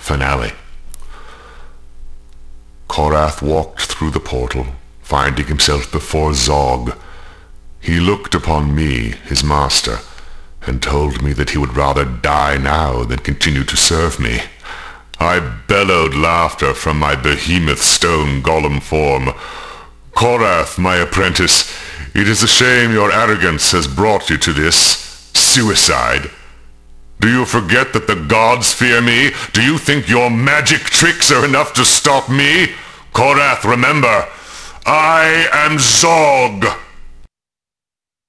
Finale. Korath walked through the portal, finding himself before Zog. He looked upon me, his master, and told me that he would rather die now than continue to serve me. I bellowed laughter from my behemoth stone golem form. Korath, my apprentice, it is a shame your arrogance has brought you to this suicide. Do you forget that the gods fear me? Do you think your magic tricks are enough to stop me? Korath, remember, I am Zog!